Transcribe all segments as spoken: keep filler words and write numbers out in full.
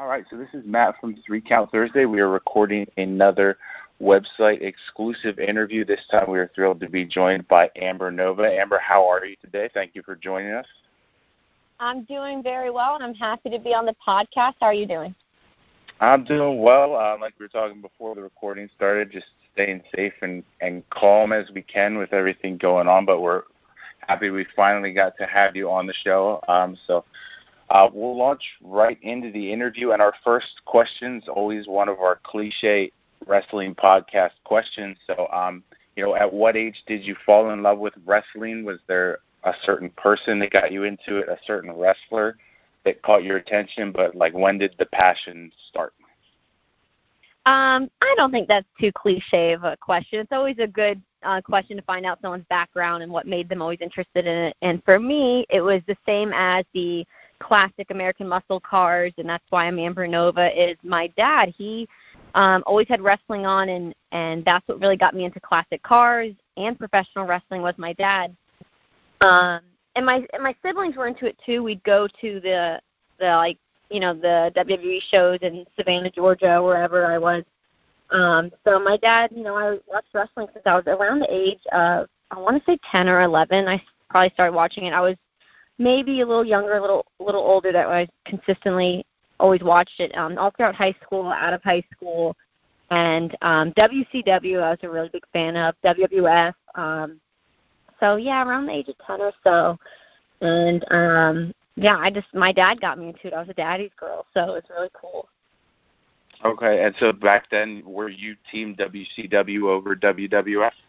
All right, so this is Matt from Three Count Thursday. We are recording another website exclusive interview. This time we are thrilled to be joined by Amber Nova. Amber, how are you today? Thank you for joining us. I'm doing very well, and I'm happy to be on the podcast. How are you doing? I'm doing well. Uh, like we were talking before the recording started, just staying safe and, and calm as we can with everything going on, but we're happy we finally got to have you on the show. Um, so uh, we'll launch right into the interview, and our first question is always one of our cliche wrestling podcast questions. So, um, you know, at what age did you fall in love with wrestling? Was there a certain person that got you into it, a certain wrestler that caught your attention, but like when did the passion start? Um, I don't think that's too cliche of a question. It's always a good uh, question to find out someone's background and what made them always interested in it. And for me, it was the same as the classic American muscle cars, and that's why I'm Amber Nova, is my dad. He um, always had wrestling on, and, and that's what really got me into classic cars and professional wrestling was my dad. Um, and my and my siblings were into it too. We'd go to the the like you know the W W E shows in Savannah, Georgia, wherever I was. Um, so my dad, you know, I watched wrestling since I was around the age of I want to say ten or eleven. I probably started watching it. I was maybe a little younger, a little a little older that I consistently always watched it. Um, all throughout high school, out of high school, and um, W C W I was a really big fan of W W F. Um, So, yeah, around the age of ten or so. And, um, yeah, I just, my dad got me into it. I was a daddy's girl, so it's really cool. Okay, and so back then, were you team W C W over W W F?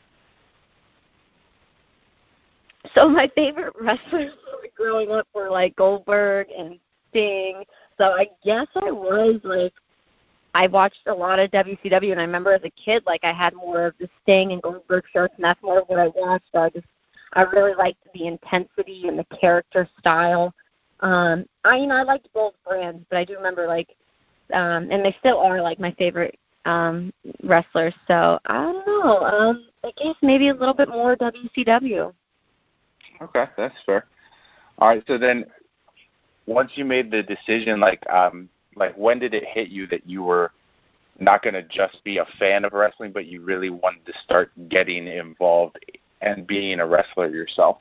So my favorite wrestlers growing up were, like, Goldberg and Sting. So I guess I was, like, I watched a lot of W C W, and I remember as a kid, like, I had more of the Sting and Goldberg shirts, and that's more of what I watched. So I just I really liked the intensity and the character style. Um, I, you know, I liked both brands, but I do remember, like, um, and they still are, like, my favorite um, wrestlers. So, I don't know. Um, I guess maybe a little bit more W C W. Okay, that's fair. All right, so then once you made the decision, like, um, like when did it hit you that you were not going to just be a fan of wrestling, but you really wanted to start getting involved and being a wrestler yourself?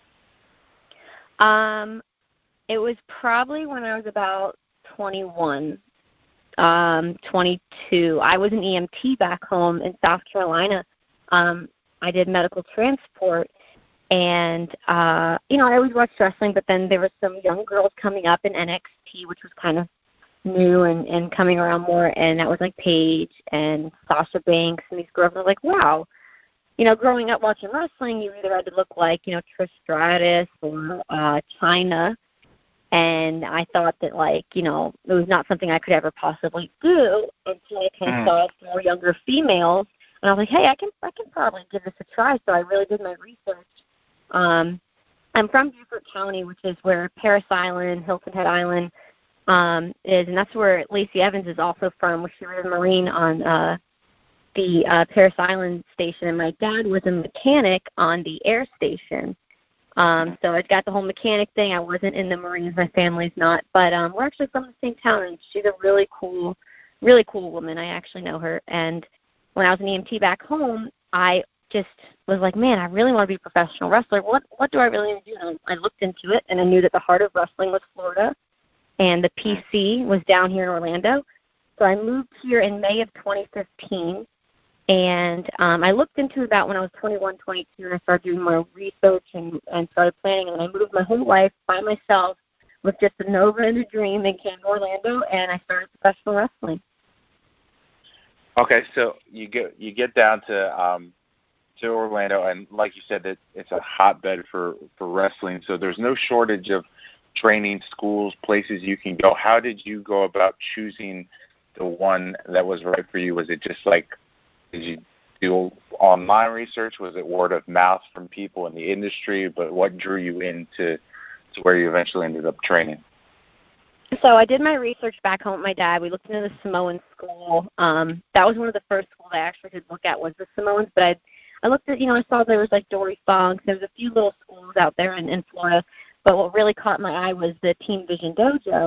Um, it was probably when I was about twenty-one, um, twenty-two. I was an E M T back home in South Carolina. Um, I did medical transport, and, uh, you know, I always watched wrestling, but then there were some young girls coming up in N X T, which was kind of new and, and coming around more, and that was like Paige and Sasha Banks, and these girls were like, wow. You know, growing up watching wrestling, you either had to look like, you know, Trish Stratus or uh, Chyna, and I thought that, like, you know, it was not something I could ever possibly do until I kind of Mm. saw more younger females, and I was like, hey, I can, I can probably give this a try. So I really did my research. Um, I'm from Beaufort County, which is where Parris Island, Hilton Head Island um, is, and that's where Lacey Evans is also from, where she was a Marine on uh, the uh, Parris Island station, and my dad was a mechanic on the air station. Um, so I got the whole mechanic thing. I wasn't in the Marines. My family's not. But um, we're actually from the same town, and she's a really cool, really cool woman. I actually know her. And when I was an E M T back home, I just was like, man, I really want to be a professional wrestler. What what do I really need to do? And I looked into it, and I knew that the heart of wrestling was Florida, and the P C was down here in Orlando. So I moved here in May of twenty fifteen. And um, I looked into it about when I was twenty-one, twenty-two, and I started doing more research and, and started planning. And I moved my whole life by myself with just a Nova and a dream and came to Orlando, and I started professional wrestling. Okay, so you get you get down to um, to Orlando, and like you said, that it's a hotbed for, for wrestling. So there's no shortage of training schools, places you can go. How did you go about choosing the one that was right for you? Was it just like, did you do online research? Was it word of mouth from people in the industry? But what drew you into to where you eventually ended up training? So I did my research back home with my dad. We looked into the Samoan school. Um, that was one of the first schools I actually did look at was the Samoans. But I, I looked at, you know, I saw there was like Dory Funk. There was a few little schools out there in, in Florida. But what really caught my eye was the Team Vision Dojo.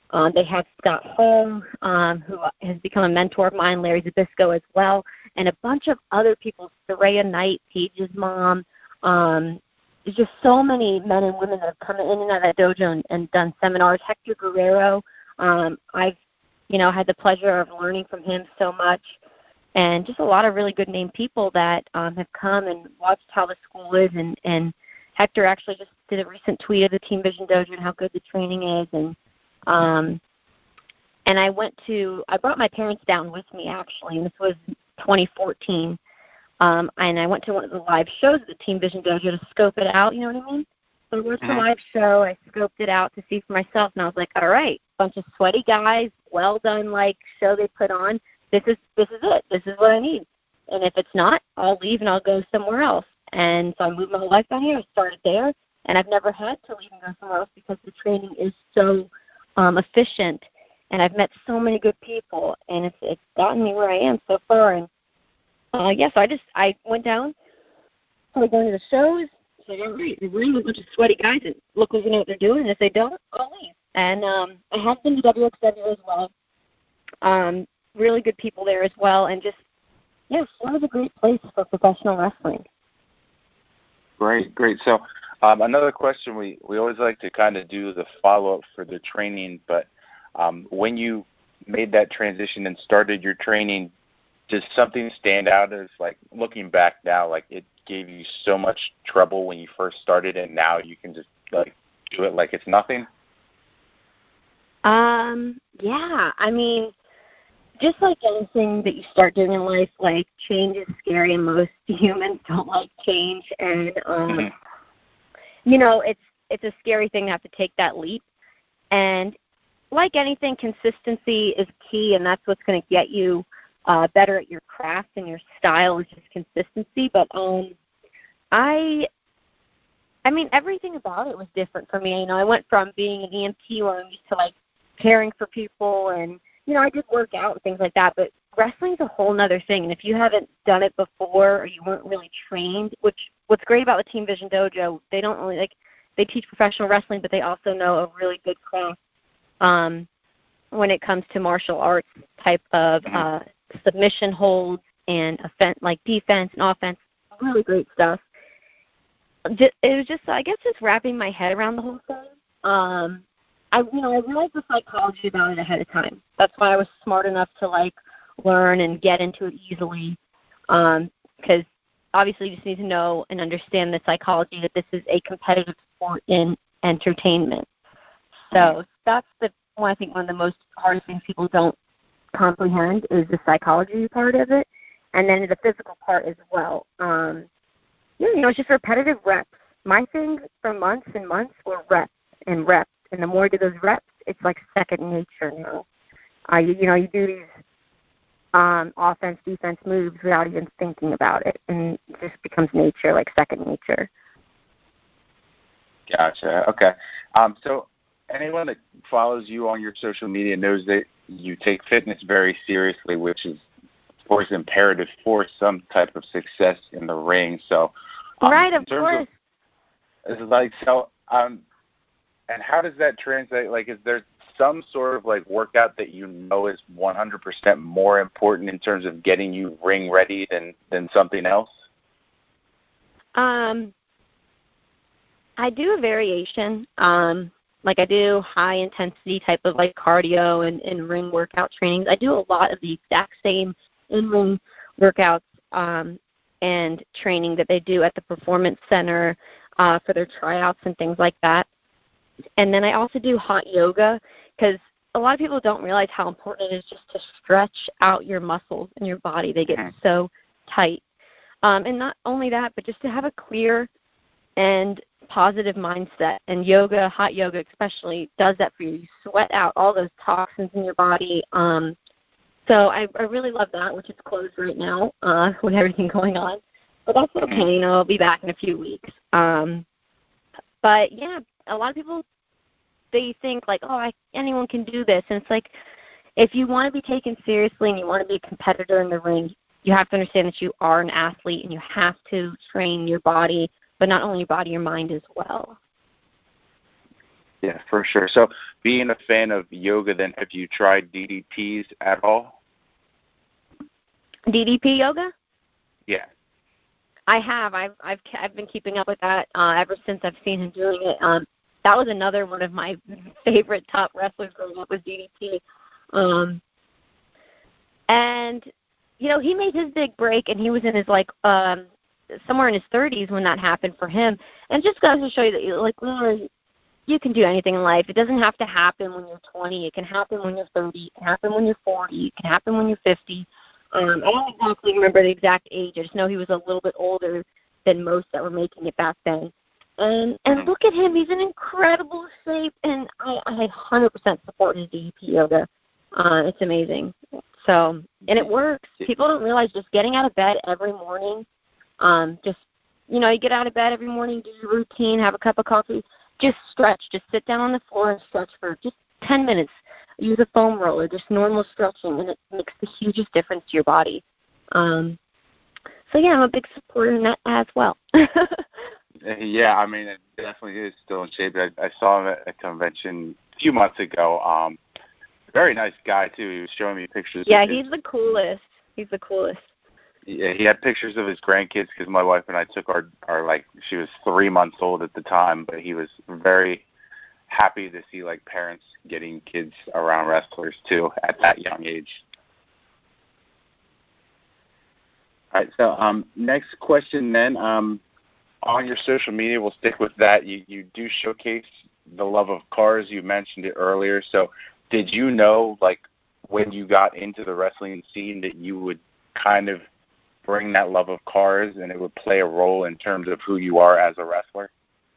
Um, they have Scott Hall, um, who has become a mentor of mine, Larry Zbyszko as well, and a bunch of other people, Soraya Knight, Paige's mom. Um, there's just so many men and women that have come in and out of that dojo and, and done seminars. Hector Guerrero, um, I've, you know, had the pleasure of learning from him so much, and just a lot of really good named people that um, have come and watched how the school is. And, and Hector actually just did a recent tweet of the Team Vision Dojo and how good the training is. And Um, and I went to, I brought my parents down with me actually, and this was twenty fourteen. Um, and I went to one of the live shows at the Team Vision Dojo to scope it out, you know what I mean? So I watched the live show, I scoped it out to see for myself, and I was like, all right, bunch of sweaty guys, well done, like, show they put on. This is, this is it. This is what I need. And if it's not, I'll leave and I'll go somewhere else. And so I moved my whole life down here. I started there, and I've never had to leave and go somewhere else because the training is so Um, efficient, and I've met so many good people, and it's it's gotten me where I am so far. And uh, yes, yeah, so I just I went down, started going to the shows. Said, all right, they're really a bunch of sweaty guys that look like they know what they're doing. And if they don't, I'll leave. And um, I have been to W X W as well. Um, really good people there as well, and just yes, yeah, it was a great place for professional wrestling. Great, great. So um, another question, we, we always like to kind of do the follow-up for the training, but um, when you made that transition and started your training, does something stand out as, like, looking back now, like it gave you so much trouble when you first started and now you can just, like, do it like it's nothing? Um, yeah, I mean, just like anything that you start doing in life, like, change is scary, and most humans don't like change. And, um, mm-hmm. you know, it's it's a scary thing to have to take that leap. And like anything, consistency is key, and that's what's going to get you uh, better at your craft and your style is just consistency. But um, I, I mean, everything about it was different for me. You know, I went from being an E M T where I'm used to, like, caring for people, and you know, I did work out and things like that, but wrestling's a whole nother thing. And if you haven't done it before or you weren't really trained, which what's great about the Team Vision Dojo, they don't only, like, they teach professional wrestling, but they also know a really good craft um, when it comes to martial arts type of uh, submission holds and offense, like defense and offense, really great stuff. It was just, I guess, just wrapping my head around the whole thing. Um, I, you know, I realized the psychology about it ahead of time. That's why I was smart enough to, like, learn and get into it easily. Um, because obviously you just need to know and understand the psychology that this is a competitive sport in entertainment. So that's the one, I think, one of the most hardest things people don't comprehend is the psychology part of it, and then the physical part as well. Um, yeah, you know, it's just repetitive reps. My thing for months and months were reps and reps. And the more you do those reps, it's like second nature now. Uh, you, you know, you do these um, offense, defense moves without even thinking about it, and it just becomes nature, like second nature. Gotcha. Okay. Um, so anyone that follows you on your social media knows that you take fitness very seriously, which is, of course, imperative for some type of success in the ring. So, um, right, of course. Of, it's like so. Um, And how does that translate? Like, is there some sort of, like, workout that you know is one hundred percent more important in terms of getting you ring ready than, than something else? Um, I do a variation. Um, like I do high intensity type of, like, cardio and, and ring workout trainings. I do a lot of the exact same in-ring workouts um, and training that they do at the Performance Center uh, for their tryouts and things like that. And then I also do hot yoga because a lot of people don't realize how important it is just to stretch out your muscles in your body. They get so tight. Um, and not only that, but just to have a clear and positive mindset. And yoga, hot yoga especially, does that for you. You sweat out all those toxins in your body. Um, so I, I really love that, which is closed right now uh, with everything going on. But that's okay. You know, I'll be back in a few weeks. Um, but, yeah, a lot of people, they think, like, oh, I, anyone can do this. And it's like, if you want to be taken seriously and you want to be a competitor in the ring, you have to understand that you are an athlete and you have to train your body, but not only your body, your mind as well. Yeah, for sure. So being a fan of yoga, then have you tried D D Ps at all? D D P yoga? Yeah. I have. I've I've I've been keeping up with that uh, ever since I've seen him doing it. Um, that was another one of my favorite top wrestlers growing up was D D P. Um, and you know, he made his big break, and he was in his like um, somewhere in his thirties when that happened for him. And just goes to show you that you like, well, you can do anything in life. It doesn't have to happen when you're twenty. It can happen when you're thirty. It can happen when you're forty. It can happen when you're fifty. Um, I don't exactly remember the exact age. I just know he was a little bit older than most that were making it back then. And and look at him. He's in incredible shape, and I, I one hundred percent support his D D P yoga. Uh, it's amazing. So, and it works. People don't realize just getting out of bed every morning, um, just, you know, you get out of bed every morning, do your routine, have a cup of coffee, just stretch. Just sit down on the floor and stretch for just ten minutes. Use a foam roller, just normal stretching, and it makes the hugest difference to your body. Um, so, yeah, I'm a big supporter in that as well. Yeah, I mean, it definitely is still in shape. I, I saw him at a convention a few months ago. Um, very nice guy, too. He was showing me pictures. Yeah, of his, he's the coolest. He's the coolest. Yeah, he had pictures of his grandkids because my wife and I took our, our, like, she was three months old at the time, but he was very happy to see like parents getting kids around wrestlers too at that young age. All right, so um, next question then. Um, on your social media, we'll stick with that. You you do showcase the love of cars. You mentioned it earlier. So did you know, like, when you got into the wrestling scene that you would kind of bring that love of cars and it would play a role in terms of who you are as a wrestler?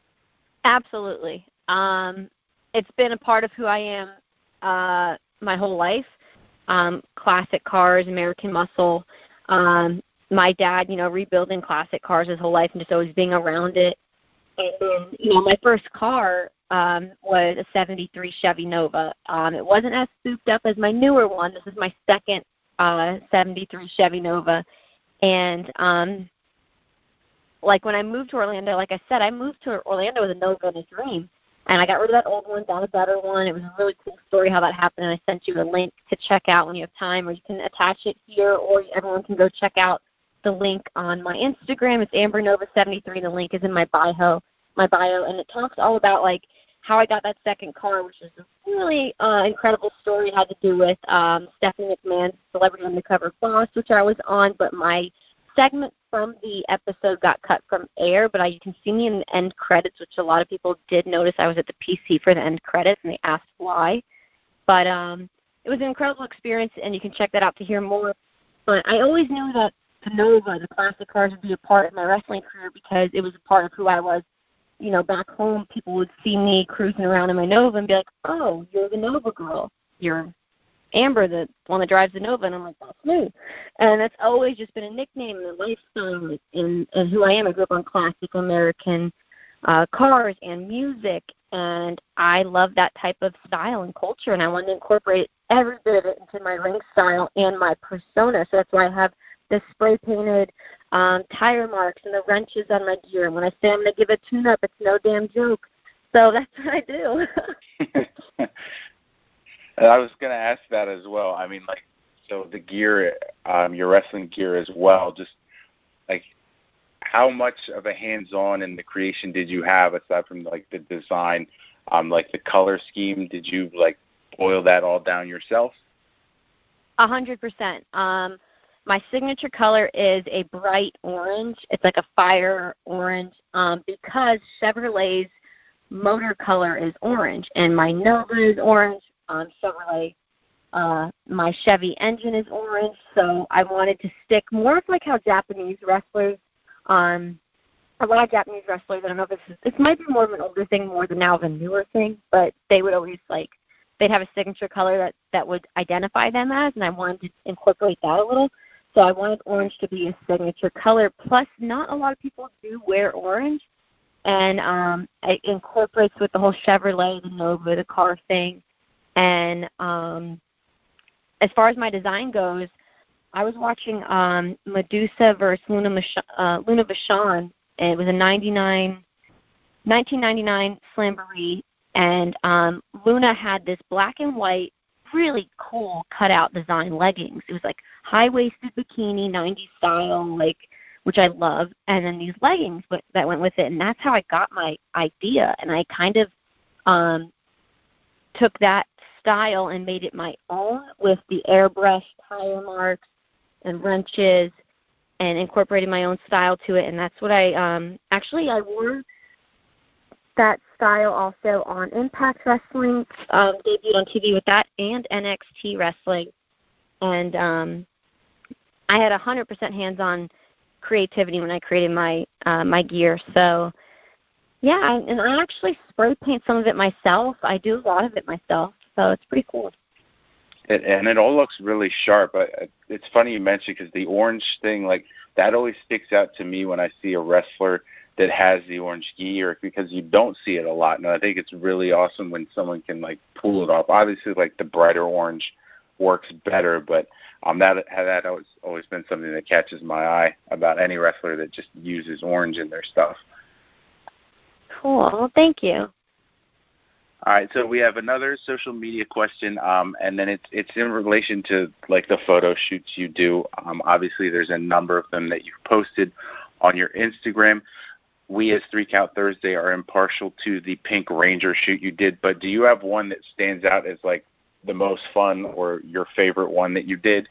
Absolutely. Um, it's been a part of who I am uh, my whole life. Um, classic cars, American Muscle. Um, my dad, you know, rebuilding classic cars his whole life and just always being around it. And then, you know, my first car um, was a seventy-three Chevy Nova. Um, it wasn't as souped up as my newer one. This is my second uh, seventy-three Chevy Nova. And, um, like, when I moved to Orlando, like I said, I moved to Orlando with a Nova and a dream. And I got rid of that old one, got a better one. It was a really cool story how that happened, and I sent you a link to check out when you have time, or you can attach it here, or everyone can go check out the link on my Instagram. It's Amber Nova seventy-three. The link is in my bio, my bio, and it talks all about, like, how I got that second car, which is a really uh, incredible story. It had to do with um, Stephanie McMahon's Celebrity Undercover Boss, which I was on, but my segment from the episode got cut from air, but I, you can see me in the end credits, which a lot of people did notice. I was at the P C for the end credits, and they asked why. But um, it was an incredible experience, and you can check that out to hear more. But I always knew that the Nova, the classic cars, would be a part of my wrestling career because it was a part of who I was. You know, back home, people would see me cruising around in my Nova and be like, oh, you're the Nova girl. You're Amber, the one that drives the Nova. And I'm like, that's me. And that's always just been a nickname and a lifestyle and, and who I am. I grew up on classic American uh, cars and music, and I love that type of style and culture, and I wanted to incorporate every bit of it into my ring style and my persona. So that's why I have the spray-painted um, tire marks and the wrenches on my gear. And when I say I'm going to give a tune-up, it's no damn joke. So that's what I do. I was going to ask that as well. I mean, like, so the gear, um, your wrestling gear as well, just, like, how much of a hands-on in the creation did you have aside from, like, the design, um, like the color scheme? Did you, like, boil that all down yourself? A hundred percent. Um, my signature color is a bright orange. It's like a fire orange um, because Chevrolet's motor color is orange, and my Nova is orange. Um, Chevrolet, uh, my Chevy engine is orange, so I wanted to stick more of like how Japanese wrestlers, um, a lot of Japanese wrestlers, I don't know if this is, this might be more of an older thing more than now of a newer thing, but they would always like, they'd have a signature color that, that would identify them as, and I wanted to incorporate that a little. So I wanted orange to be a signature color, plus not a lot of people do wear orange, and um, it incorporates with the whole Chevrolet, the Nova, the car thing. And um, as far as my design goes, I was watching um, Medusa versus Luna, Mich- uh, Luna Vachon, and it was a ninety-nine, nineteen ninety-nine Slamboree, and um, Luna had this black and white, really cool cutout design leggings. It was like high-waisted bikini, nineties style, like, which I love, and then these leggings that went with it, and that's how I got my idea, and I kind of um, took that style and made it my own with the airbrushed tire marks and wrenches and incorporated my own style to it, and that's what I um, actually I wore that style also on Impact Wrestling, um, debuted on T V with that, and N X T Wrestling, and um, I had one hundred percent hands-on creativity when I created my uh, my gear. So yeah, I, and I actually spray paint some of it myself. I do a lot of it myself, so it's pretty cool. It, and it all looks really sharp. I, it's funny you mentioned, because the orange thing, like, that always sticks out to me when I see a wrestler that has the orange gear, because you don't see it a lot. And I think it's really awesome when someone can, like, pull it off. Obviously, like, the brighter orange works better, but um, that that always always been something that catches my eye about any wrestler that just uses orange in their stuff. Cool. Well, thank you. All right, so we have another social media question, um, and then it's it's in relation to, like, the photo shoots you do. Um, obviously, there's a number of them that you've posted on your Instagram. We, as Three Count Thursday, are impartial to the Pink Ranger shoot you did, but do you have one that stands out as, like, the most fun or your favorite one that you did?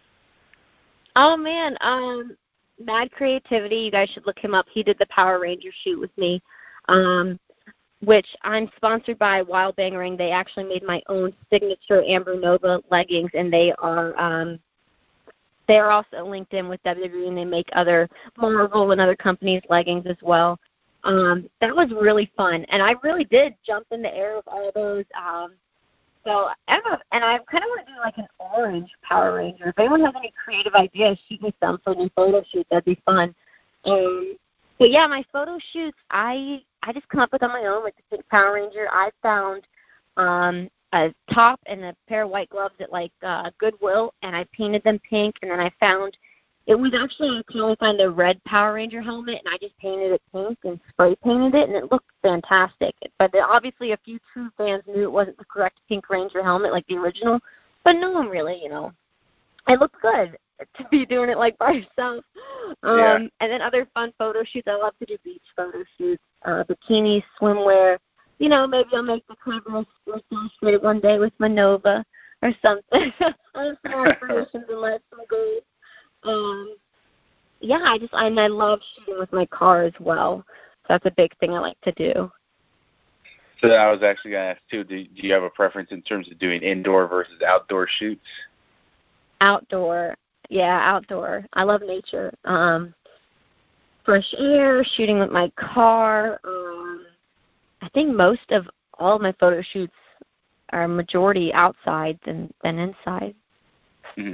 Oh, man, um, Mad Creativity. You guys should look him up. He did the Power Ranger shoot with me. Um, which I'm sponsored by Wild Bang Ring. They actually made my own signature Amber Nova leggings, and they are um, they are also linked in with W W E, and they make other Marvel and other companies' leggings as well. Um, that was really fun, and I really did jump in the air with all those. Um, so, I'm a, and I kind of want to do like an orange Power Ranger. If anyone has any creative ideas, shoot me some for new photo shoots. That'd be fun. Um, but yeah, my photo shoots, I I just come up with on my own with the Pink Power Ranger. I found um, a top and a pair of white gloves at like uh, Goodwill, and I painted them pink. And then I found it was actually I could only find the red Power Ranger helmet, and I just painted it pink and spray painted it, and it looked fantastic. But obviously, a few true fans knew it wasn't the correct Pink Ranger helmet like the original, but no one really, you know, it looked good to be doing it like by yourself. Um, yeah. And then other fun photo shoots. I love to do beach photo shoots, uh, bikinis, swimwear. You know, maybe I'll make the cover of Sports Illustrated one day with my Nova or something. I have some aspirations in life, some goals. Um, yeah, I just I, and I love shooting with my car as well. So that's a big thing I like to do. So I was actually going to ask too. Do, do you have a preference in terms of doing indoor versus outdoor shoots? Outdoor. Yeah, outdoor. I love nature. Um, fresh air, shooting with my car. Um, I think most of all of my photo shoots are majority outside than, than inside. Mm-hmm.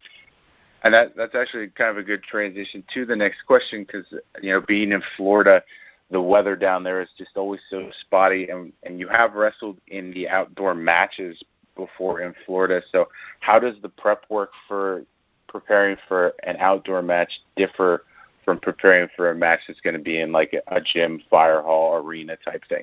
And that that's actually kind of a good transition to the next question, because, you know, being in Florida, the weather down there is just always so spotty, and, and you have wrestled in the outdoor matches before in Florida. So how does the prep work for preparing for an outdoor match differ from preparing for a match that's going to be in like a, a gym, fire hall, arena type thing?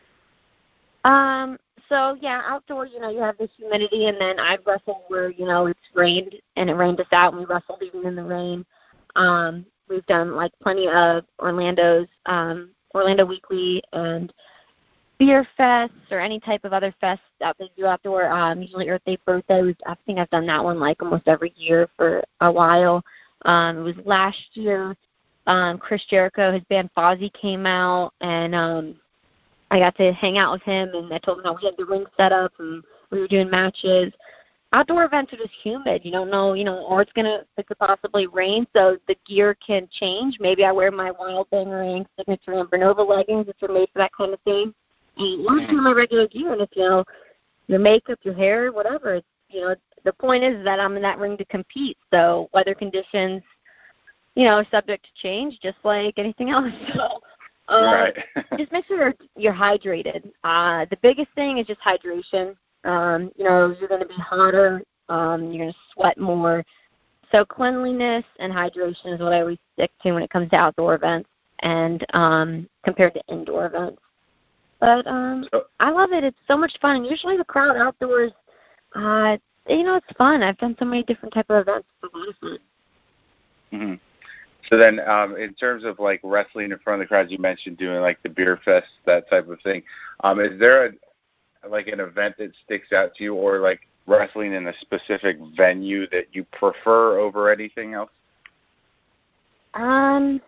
Um, so yeah, outdoor, you know, you have the humidity, and then I've wrestled where, you know, it's rained and it rained us out and we wrestled even in the rain. Um, we've done like plenty of Orlando's, um, Orlando Weekly and Beer Fest or any type of other fest that they do outdoor. Um, usually Earth Day Birthday, was, I think I've done that one like almost every year for a while. Um, it was last year. Um, Chris Jericho, his band Fozzy came out, and um, I got to hang out with him, and I told him how we had the ring set up, and we were doing matches. Outdoor events are just humid. You don't know, you know, or it's gonna, it could possibly rain, so the gear can change. Maybe I wear my Wild Bang Ring signature Amber Nova leggings, which are made for that kind of thing. And I'm doing my regular gear, and if, you know, your makeup, your hair, whatever, it's, you know, the point is that I'm in that ring to compete. So weather conditions, you know, are subject to change, just like anything else. So uh, right. just make sure you're, you're hydrated. Uh, the biggest thing is just hydration. Um, you know, you're going to be hotter. Um, you're going to sweat more. So cleanliness and hydration is what I always stick to when it comes to outdoor events and um, compared to indoor events. But um, So, I love it. It's so much fun. And usually the crowd outdoors, uh, you know, it's fun. I've done so many different type of events. It's a lot of fun. mm-hmm. So then, um, in terms of like wrestling in front of the crowd, you mentioned doing like the beer fest, that type of thing. Um, is there a, like an event that sticks out to you, or like wrestling in a specific venue that you prefer over anything else? Um,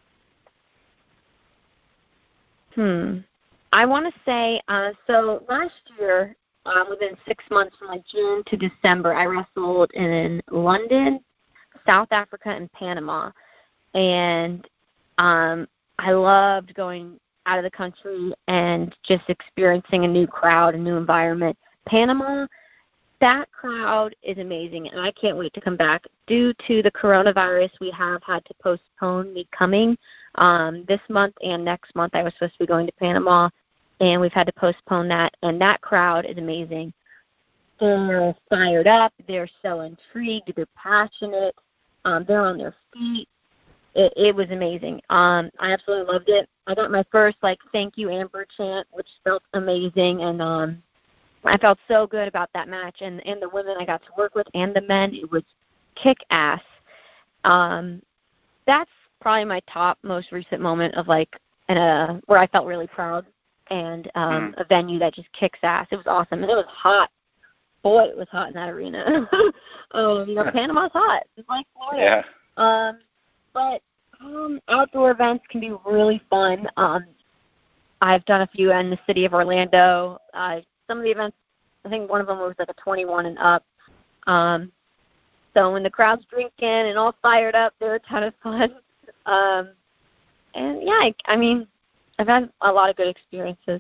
hmm. I want to say, uh, so last year, um, within six months from like June to December, I wrestled in London, South Africa, and Panama. And um, I loved going out of the country and just experiencing a new crowd, a new environment. Panama, that crowd is amazing, and I can't wait to come back. Due to the coronavirus, we have had to postpone me coming um, this month and next month. I was supposed to be going to Panama, and we've had to postpone that, and that crowd is amazing. They're fired up. They're so intrigued. They're passionate. Um, they're on their feet. It, it was amazing. Um, I absolutely loved it. I got my first, like, thank you, Amber chant, which felt amazing, and um, I felt so good about that match. And, and the women I got to work with and the men, it was kick-ass. Um, that's probably my top, most recent moment of, like, in a, where I felt really proud, and um, mm-hmm. a venue that just kicks ass. It was awesome, and it was hot. Boy, it was hot in that arena. um, you know, Panama's hot. It's like Florida. Yeah. Um, but um, outdoor events can be really fun. Um, I've done a few in the city of Orlando. Uh, some of the events, I think one of them was like a twenty-one and up. Um, so when the crowd's drinking and all fired up, they're a ton of fun. Um, and yeah, I, I mean, I've had a lot of good experiences.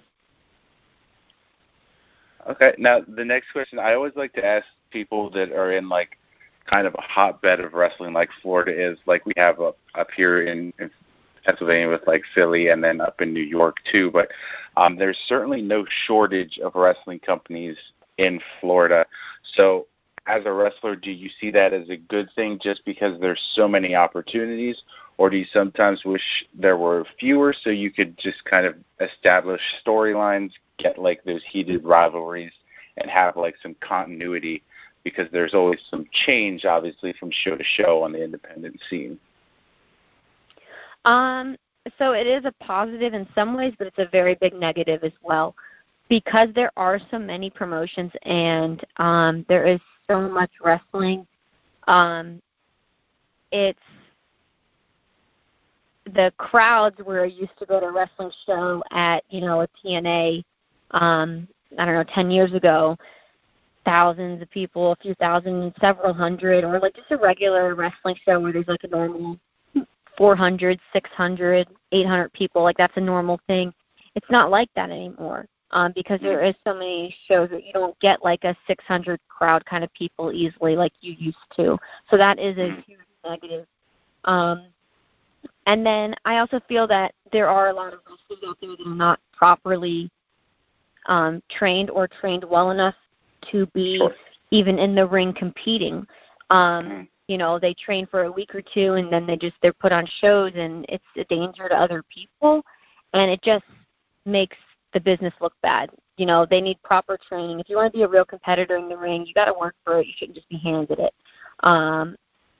Okay. Now, the next question, I always like to ask people that are in, like, kind of a hotbed of wrestling like Florida is, like we have up, up here in, in Pennsylvania with, like, Philly, and then up in New York, too. But um, there's certainly no shortage of wrestling companies in Florida. So as a wrestler, do you see that as a good thing just because there's so many opportunities, or do you sometimes wish there were fewer so you could just kind of establish storylines, get like those heated rivalries, and have like some continuity, because there's always some change, obviously, from show to show on the independent scene? Um, so it is a positive in some ways, but it's a very big negative as well, because there are so many promotions and um, there is so much wrestling. Um, it's the crowds where I used to go to a wrestling show at, you know, a T N A, um, I don't know, ten years ago, thousands of people, a few thousand, several hundred, or like just a regular wrestling show where there's like a normal four hundred, six hundred, eight hundred people, like that's a normal thing. It's not like that anymore. Um, because there is so many shows that you don't get like a six hundred crowd kind of people easily like you used to. So that is a huge negative. Um, and then I also feel that there are a lot of wrestlers out there that are not properly um, trained or trained well enough to be Sure. even in the ring competing. Um, Mm-hmm. You know, they train for a week or two and then they just, they're put on shows and it's a danger to other people. And it just makes the business look bad. You know, they need proper training. If you want to be a real competitor in the ring, you got to work for it. You shouldn't just be handed it. Um,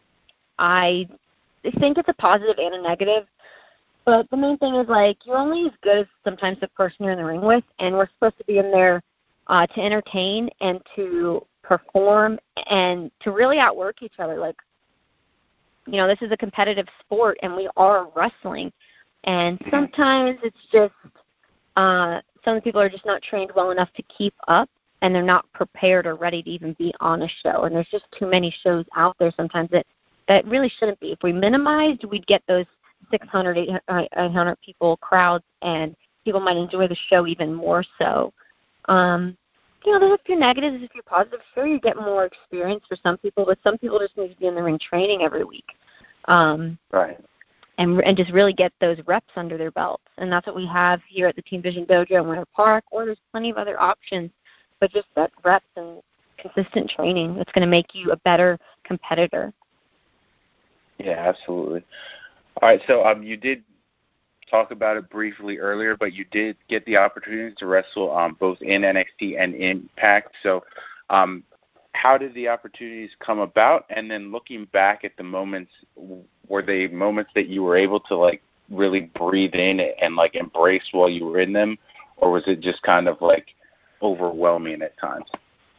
I think it's a positive and a negative, but the main thing is, like, you're only as good as sometimes the person you're in the ring with, and we're supposed to be in there uh, to entertain and to perform and to really outwork each other. Like, you know, this is a competitive sport, and we are wrestling, and sometimes it's just Uh, some people are just not trained well enough to keep up, and they're not prepared or ready to even be on a show. And there's just too many shows out there sometimes that, that really shouldn't be. If we minimized, we'd get those six hundred, eight hundred people crowds, and people might enjoy the show even more so. Um, you know, there's a few negatives. If you're positive, sure, you get more experience for some people, but some people just need to be in the ring training every week. Um, Right. And, and just really get those reps under their belts. And that's what we have here at the Team Vision Dojo in Winter Park, or there's plenty of other options. But just that reps and consistent training that's going to make you a better competitor. Yeah, absolutely. All right, so um, you did talk about it briefly earlier, but you did get the opportunity to wrestle um, both in N X T and Impact. So um, how did the opportunities come about? And then looking back at the moments, were they moments that you were able to, like, really breathe in and, like, embrace while you were in them? Or was it just kind of, like, overwhelming at times?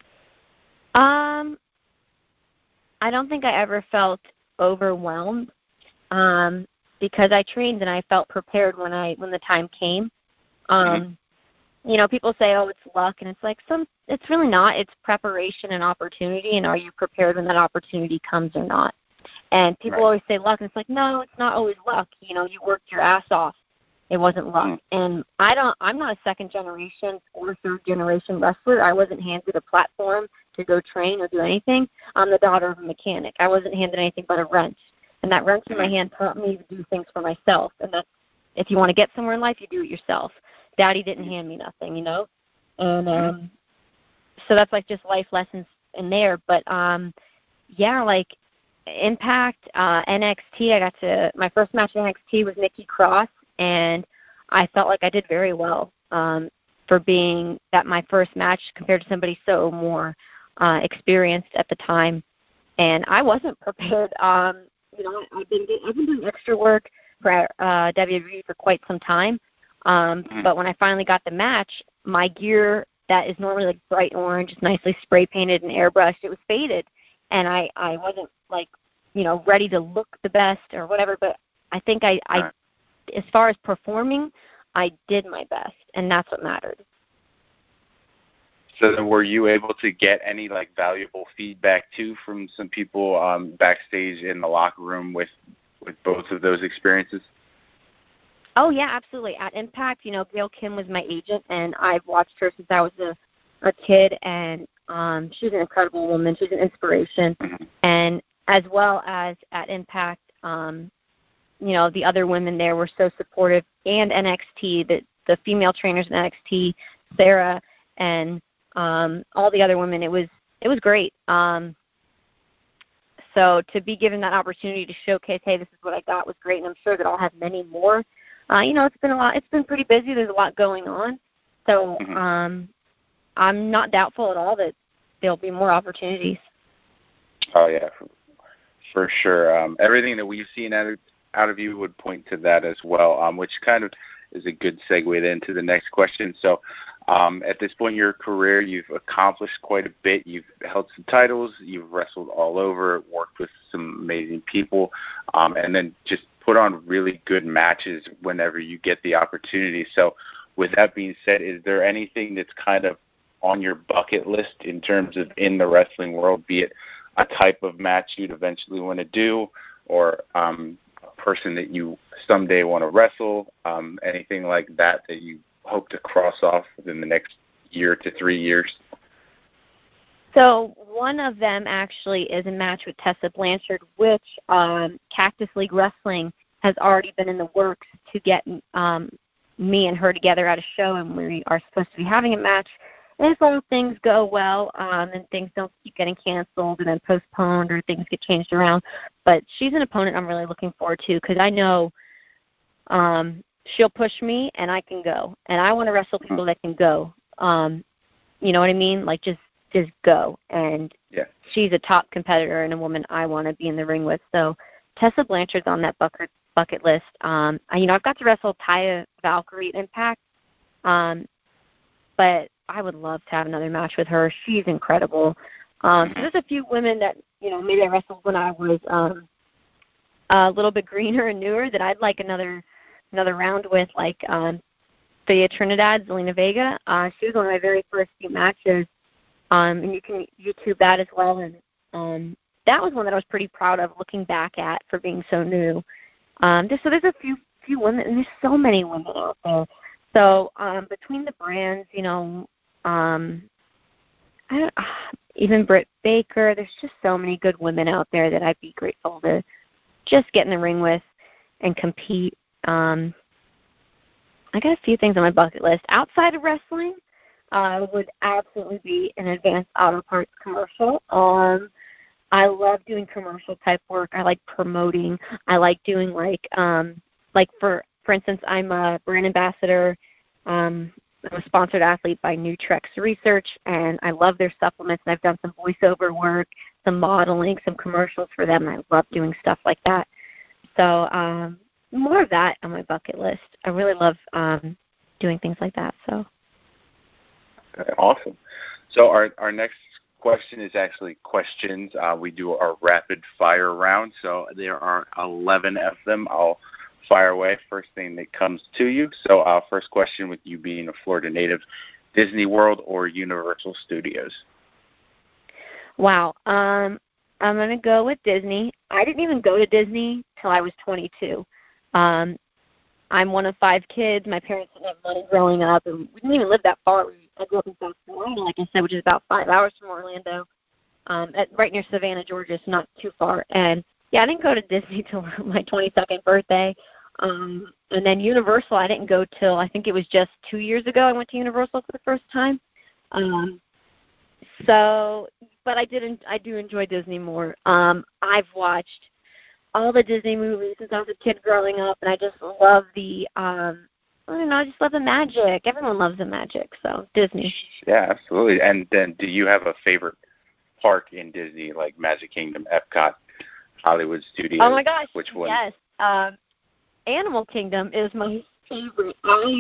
Um, I don't think I ever felt overwhelmed um, because I trained and I felt prepared when I when the time came. Um, mm-hmm. You know, people say, "Oh, it's luck," and it's like some. It's really not. It's preparation and opportunity, and are you prepared when that opportunity comes or not? And people right. always say luck, and it's like, no, it's not always luck. You know, you worked your ass off. It wasn't luck. Mm. And I don't. I'm not a second generation or third generation wrestler. I wasn't handed a platform to go train or do anything. I'm the daughter of a mechanic. I wasn't handed anything but a wrench. And that wrench in my hand taught me to do things for myself. And that's, if you want to get somewhere in life, you do it yourself. Daddy didn't hand me nothing, you know? And um, so that's like just life lessons in there. But, um, yeah, like Impact, uh, N X T, I got to, my first match in N X T was Nikki Cross, and I felt like I did very well um, for being that my first match compared to somebody so more uh, experienced at the time. And I wasn't prepared. Um, you know, I've been I've been doing extra work for uh, W W E for quite some time. Um, but when I finally got the match, my gear that is normally like bright orange, nicely spray painted and airbrushed, it was faded, and I I wasn't like you know ready to look the best or whatever. But I think I, I as far as performing, I did my best, and that's what mattered. So then were you able to get any, like, valuable feedback, too, from some people um, backstage in the locker room with, with both of those experiences? Oh, yeah, absolutely. At Impact, you know, Gail Kim was my agent, and I've watched her since I was a, a kid, and um, she's an incredible woman. She's an inspiration. Mm-hmm. And as well as at Impact, um, you know, the other women there were so supportive, and N X T, the, the female trainers in N X T, Sarah, and Um, all the other women, it was it was great. Um, so to be given that opportunity to showcase, hey, this is what I got, was great, and I'm sure that I'll have many more. Uh, you know, it's been a lot. It's been pretty busy. There's a lot going on, so mm-hmm. um, I'm not doubtful at all that there'll be more opportunities. Oh yeah, for, for sure. Um, everything that we've seen out of, out of you would point to that as well, um, which kind of is a good segue into the next question. So um, at this point in your career, you've accomplished quite a bit. You've held some titles. You've wrestled all over, worked with some amazing people, um, and then just put on really good matches whenever you get the opportunity. So with that being said, is there anything that's kind of on your bucket list in terms of in the wrestling world, be it a type of match you'd eventually want to do, or um, person that you someday want to wrestle, um, anything like that that you hope to cross off within the next year to three years? So one of them actually is a match with Tessa Blanchard, which um, Cactus League Wrestling has already been in the works to get um, me and her together at a show, and we are supposed to be having a match. And if all things go well um, and things don't keep getting canceled and then postponed or things get changed around, but she's an opponent I'm really looking forward to because I know um, she'll push me and I can go. And I want to wrestle people that can go. Um, you know what I mean? Like just just go. And yeah. She's a top competitor and a woman I want to be in the ring with. So Tessa Blanchard's on that bucket, bucket list. Um, I, you know, I've got to wrestle Taya Valkyrie at Impact, um, but I would love to have another match with her. She's incredible. Um, so there's a few women that, you know, maybe I wrestled when I was um, a little bit greener and newer that I'd like another another round with, like um, Thea Trinidad, Zelina Vega. Uh, she was one of my very first few matches, um, and you can YouTube that as well. And um, that was one that I was pretty proud of looking back at for being so new. Um, just, so there's a few few women, and there's so many women out there. So um, between the brands, you know, um, I don't, uh, even Britt Baker, there's just so many good women out there that I'd be grateful to just get in the ring with and compete. Um, I got a few things on my bucket list. Outside of wrestling, uh, would absolutely be an advanced auto parts commercial. Um, I love doing commercial type work. I like promoting. I like doing like um, like for for instance, I'm a brand ambassador. Um, I'm a sponsored athlete by Nutrex Research, and I love their supplements. And I've done some voiceover work, some modeling, some commercials for them, and I love doing stuff like that. So um, more of that on my bucket list. I really love um, doing things like that. So. Okay, awesome. So our our next question is actually questions. Uh, we do our rapid fire round. So there are eleven of them. I'll fire away first thing that comes to you. So uh, first question, with you being a Florida native, Disney World or Universal Studios? Wow. Um, I'm going to go with Disney. I didn't even go to Disney till I was twenty-two. Um, I'm one of five kids. My parents didn't have money growing up, and we didn't even live that far. I grew up in South Carolina, like I said, which is about five hours from Orlando, um, at, right near Savannah, Georgia, so not too far. And, yeah, I didn't go to Disney till my twenty-second birthday. Um, and then Universal, I didn't go till I think it was just two years ago I went to Universal for the first time. Um, so, but I didn't. I do enjoy Disney more. Um, I've watched all the Disney movies since I was a kid growing up, and I just love the. Um, I don't know. I just love the magic. Everyone loves the magic, so Disney. Yeah, absolutely. And then, do you have a favorite park in Disney, like Magic Kingdom, Epcot, Hollywood Studios? Oh my gosh! Which one? Yes. Um, Animal Kingdom is my favorite. I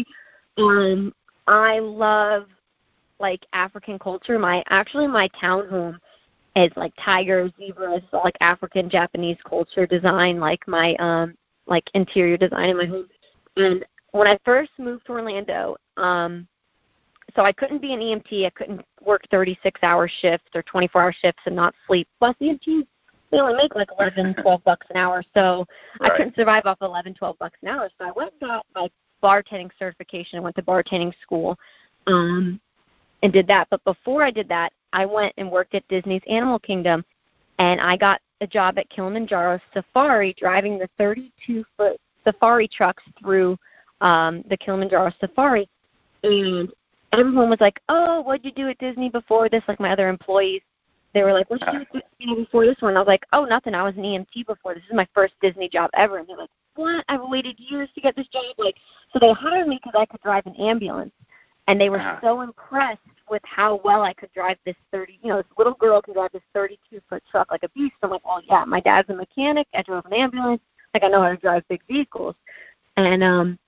um I love like African culture. My actually my townhome is like tigers, zebras, like African Japanese culture design, like my um like interior design in my home. And when I first moved to Orlando, um so I couldn't be an E M T. I couldn't work thirty-six hour shifts or twenty-four hour shifts and not sleep. Plus E M Ts, they only make like eleven, twelve bucks an hour, so right. I couldn't survive off eleven, twelve bucks an hour. So I went and got my bartending certification. I went to bartending school um, and did that. But before I did that, I went and worked at Disney's Animal Kingdom, and I got a job at Kilimanjaro Safari driving the thirty-two foot safari trucks through um, the Kilimanjaro Safari. And everyone was like, oh, what did you do at Disney before this? Like my other employees. They were like, what did you do you know, before this one? I was like, oh, nothing. I was an E M T before. This is my first Disney job ever. And they're like, what? I've waited years to get this job. Like, so they hired me because I could drive an ambulance. And they were uh-huh. so impressed with how well I could drive this thirty, you know, this little girl can drive this thirty-two foot truck like a beast. I'm like, well, yeah, my dad's a mechanic. I drove an ambulance. Like, I know how to drive big vehicles. And um,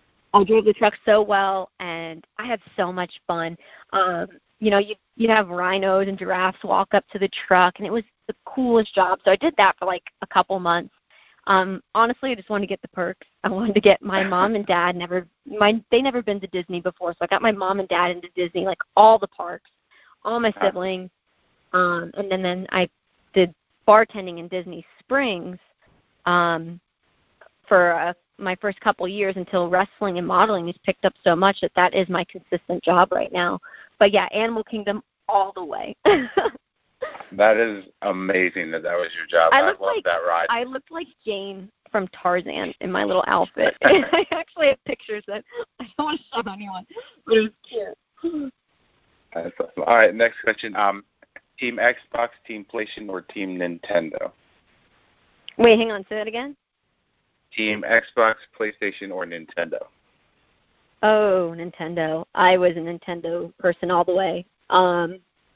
I drove the truck so well, and I had so much fun. Um, you know, you you'd have rhinos and giraffes walk up to the truck, and it was the coolest job. So I did that for like a couple months. Um, honestly, I just wanted to get the perks. I wanted to get my mom and dad never my they never been to Disney before, so I got my mom and dad into Disney, like all the parks, all my siblings, um, and then then I did bartending in Disney Springs um, for a my first couple years until wrestling and modeling has picked up so much that that is my consistent job right now. But yeah, Animal Kingdom all the way. That is amazing that that was your job. I, I love like, that ride. I looked like Jane from Tarzan in my little outfit. I actually have pictures that I don't want to show anyone, but it was cute. That's awesome. All right, next question. Um, Team Xbox, Team PlayStation, or Team Nintendo? Wait, hang on. Say that again. Team Xbox, PlayStation, or Nintendo? Oh, Nintendo. I was a Nintendo person all the way. Um,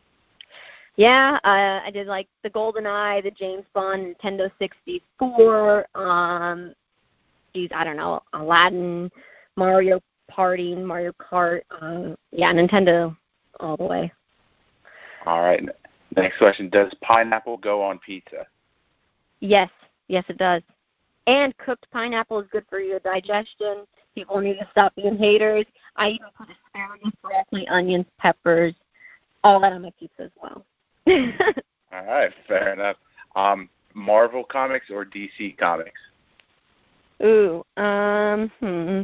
yeah, uh, I did like the GoldenEye, the James Bond, Nintendo sixty-four. Um, geez, I don't know, Aladdin, Mario Party, Mario Kart. Uh, yeah, Nintendo all the way. All right. Next question. Does pineapple go on pizza? Yes. Yes, it does. And cooked pineapple is good for your digestion. People need to stop being haters. I even put asparagus, broccoli, onions, peppers, all that on my pizza as well. All right, fair enough. Um, Marvel Comics or D C Comics? Ooh, um, hmm.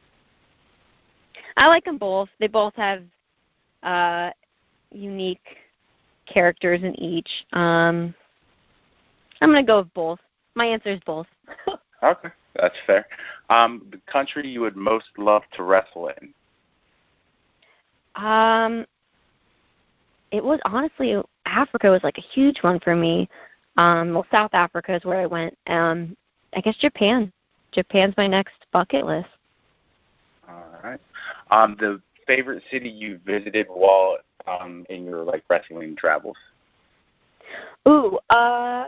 I like them both. They both have uh, unique characters in each. Um, I'm going to go with both. My answer is both. Okay, that's fair. Um, the country you would most love to wrestle in? Um, it was honestly, Africa was like a huge one for me. Um, well, South Africa is where I went. Um, I guess Japan. Japan's my next bucket list. All right. Um, the favorite city you visited while um, in your like wrestling travels? Ooh, uh,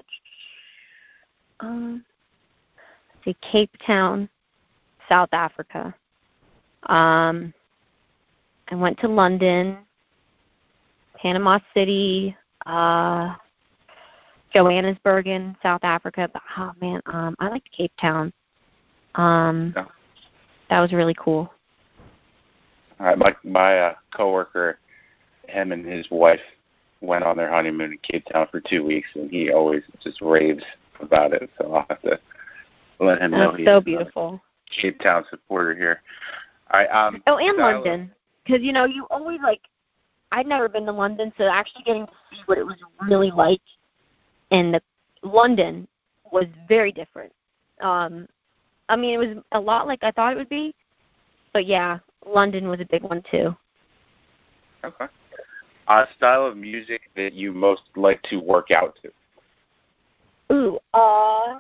um, let's see, Cape Town, South Africa. Um, I went to London, Panama City, uh, Johannesburg in South Africa. But oh man, um, I liked Cape Town. Um, Yeah. That was really cool. All right, my my uh, coworker, him and his wife went on their honeymoon in Cape Town for two weeks, and he always just raves about it. So I'll have to let him know. That's he's so beautiful. a Cape Town supporter here. All right. Um, oh, and style London, because you know you always like. I'd never been to London, so actually getting to see what it was really like in the London was very different. Um, I mean, it was a lot like I thought it would be, but yeah, London was a big one too. Okay. Uh, style of music that you most like to work out to? Ooh, uh,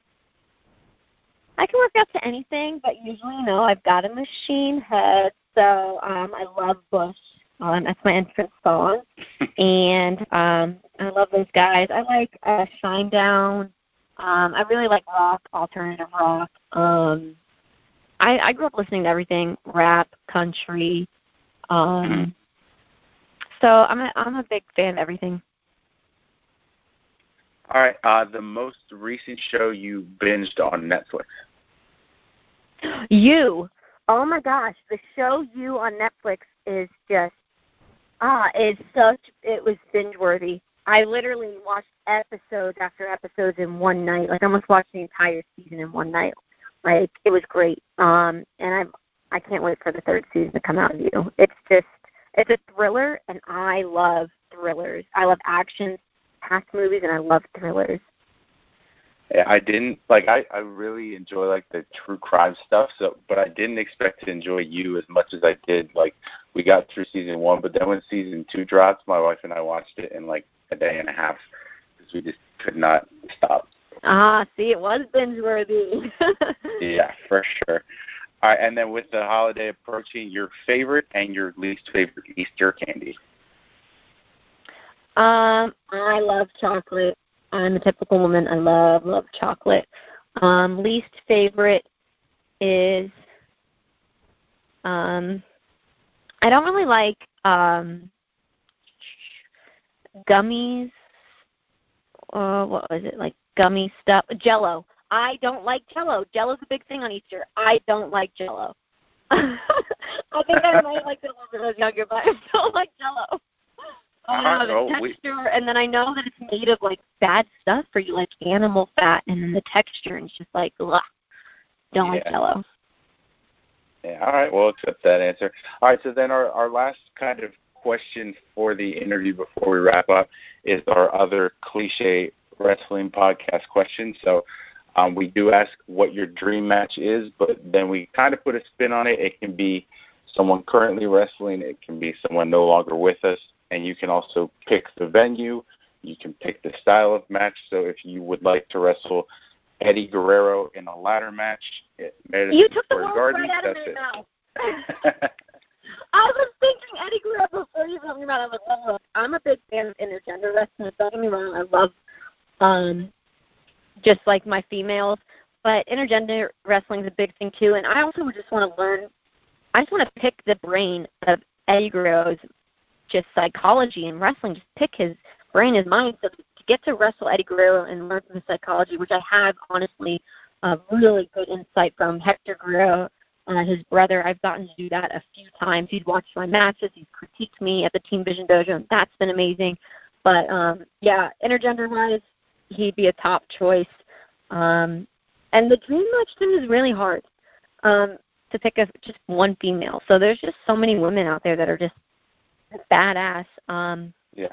I can work out to anything, but usually, you know, I've got a machine head, so um, I love Bush. Um, that's my entrance song, and um, I love those guys. I like uh, Shinedown. Um, I really like rock, alternative rock. Um, I, I grew up listening to everything: rap, country. Um, so I'm a I'm a big fan of everything. All right. Uh, the most recent show you binged on Netflix? You. Oh my gosh, the show You on Netflix is just ah, it's such it was binge worthy. I literally watched episodes after episodes in one night. Like I almost watched the entire season in one night. Like it was great. Um and I'm I can't wait for the third season to come out of You. It's just it's a thriller and I love thrillers. I love action past movies and I love thrillers. Yeah, I didn't like. I, I really enjoy like the true crime stuff. So, but I didn't expect to enjoy You as much as I did. Like, we got through season one, but then when season two dropped, my wife and I watched it in like a day and a half because we just could not stop. Ah, see, it was binge worthy. Yeah, for sure. All right, and then with the holiday approaching, your favorite and your least favorite Easter candy? Um, I love chocolate. I'm a typical woman. I love, love chocolate. Um, least favorite is um, I don't really like um, gummies. Uh, what was it, like gummy stuff? Jell-O. I don't like Jell-O. Jell-O's a big thing on Easter. I don't like Jell-O. I think I might have liked it a little bit when I was younger, but I don't like Jell-O. I don't know, the texture, we... and then I know that it's made of, like, bad stuff for you, like animal fat, and then the texture, and it's just like, ugh, don't yeah. like Jell-O. Yeah, all right, we'll accept that answer. All right, so then our, our last kind of question for the interview before we wrap up is our other cliche wrestling podcast question. So um, we do ask what your dream match is, but then we kind of put a spin on it. It can be someone currently wrestling. It can be someone no longer with us. And you can also pick the venue. You can pick the style of match. So if you would like to wrestle Eddie Guerrero in a ladder match at Madison You took the Square words Garden, right out of that's my it. mouth. I was thinking Eddie Guerrero before you told me about it. I was like, look, I'm a big fan of intergender wrestling. Don't get me wrong. I love um, just like my females. But intergender wrestling is a big thing, too. And I also would just want to learn, I just want to pick the brain of Eddie Guerrero's just psychology in wrestling, just pick his brain, his mind. So to get to wrestle Eddie Guerrero and learn from his psychology, which I have, honestly, uh, really good insight from Hector Guerrero, uh, his brother. I've gotten to do that a few times. He's watched my matches. He's critiqued me at the Team Vision Dojo, and that's been amazing. But, um, yeah, intergender-wise, he'd be a top choice. Um, and the dream match thing is really hard um, to pick a, just one female. So there's just so many women out there that are just badass. Um, yeah.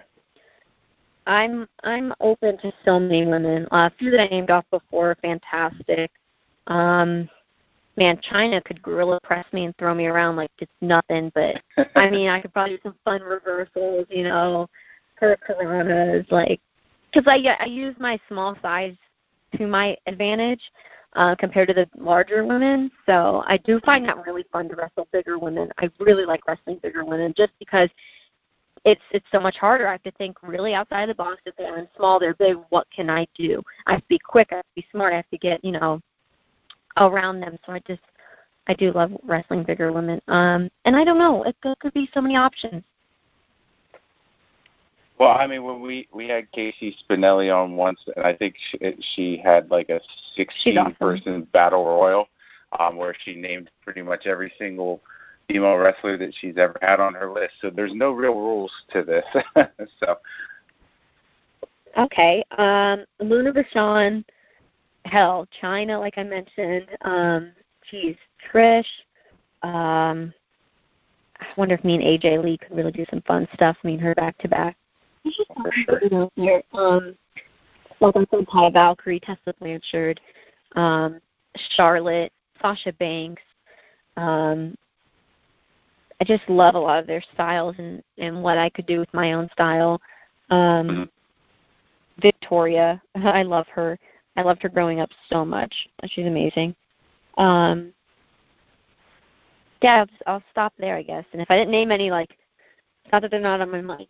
I'm I'm open to so many women. Uh, a few that I named off before are fantastic. Um, man, China could gorilla press me and throw me around like it's nothing. But I mean, I could probably do some fun reversals. You know, her Karanas, like, because I I use my small size to my advantage. uh, compared to the larger women. So I do find that really fun to wrestle bigger women. I really like wrestling bigger women just because it's it's so much harder. I have to think really outside the box. If they're small, they're big, what can I do? I have to be quick. I have to be smart. I have to get, you know, around them. So I just, I do love wrestling bigger women. Um, and I don't know. It, there could be so many options. Well, I mean, when we, we had Casey Spinelli on once, and I think she, she had like a sixteen-person awesome. battle royal um, where she named pretty much every single female wrestler that she's ever had on her list. So there's no real rules to this. so. Okay. Um, Luna Vachon, hell, China, like I mentioned. Um, geez, Trish. Um, I wonder if me and A J Lee could really do some fun stuff. I mean, her back-to-back. For sure. Um, like I said, Ty Valkyrie, Tessa Blanchard, um, Charlotte, Sasha Banks. Um, I just love a lot of their styles and, and what I could do with my own style. Um, mm-hmm. Victoria, I love her. I loved her growing up so much. She's amazing. Um, yeah, I'll, just, I'll stop there, I guess. And if I didn't name any, like, it's not that they're not on my mind.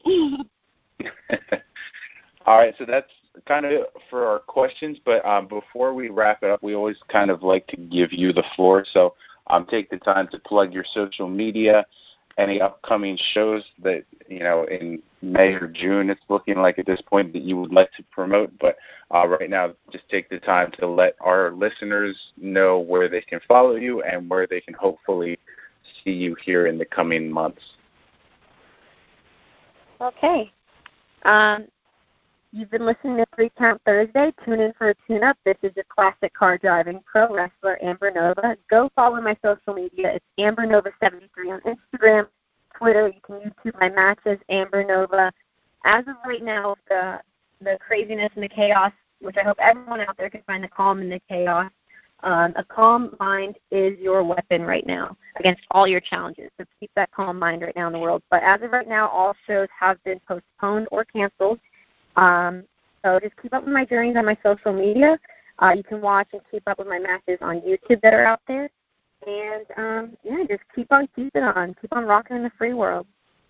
All right, so that's kind of it for our questions. But um, before we wrap it up, we always kind of like to give you the floor. So um, take the time to plug your social media, any upcoming shows that, you know, in May or June it's looking like at this point that you would like to promote. But uh, right now, just take the time to let our listeners know where they can follow you and where they can hopefully see you here in the coming months. Okay. Um, you've been listening to Three Count Thursday. Tune in for a tune-up. This is your classic car driving pro wrestler, Amber Nova. Go follow my social media. It's Amber Nova seventy-three on Instagram, Twitter. You can YouTube my matches, Amber Nova. As of right now, the the craziness and the chaos, which I hope everyone out there can find the calm in the chaos, um, a calm mind is your weapon right now against all your challenges. So keep that calm mind right now in the world. But as of right now, all shows have been postponed or canceled. Um, so just keep up with my journeys on my social media. Uh, you can watch and keep up with my matches on YouTube that are out there. And, um, yeah, just keep on keeping on. Keep on rocking in the free world.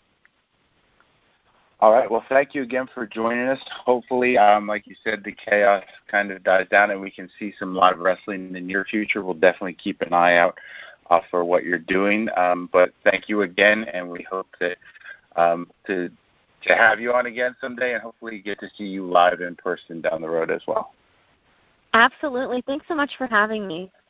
All right. Well, thank you again for joining us. Hopefully, um, like you said, the chaos kind of dies down and we can see some live wrestling in the near future. We'll definitely keep an eye out uh, for what you're doing. Um, but thank you again, and we hope that um, to to have you on again someday and hopefully get to see you live in person down the road as well. Absolutely. Thanks so much for having me.